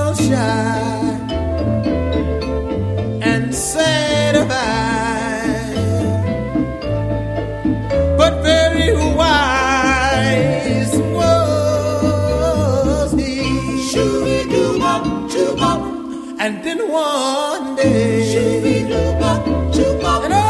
all shy and satisfied, but very wise was he. Shoo-be-doo-bop, choo-bop. And then one day, shoo-be-doo-bop, choo-bop.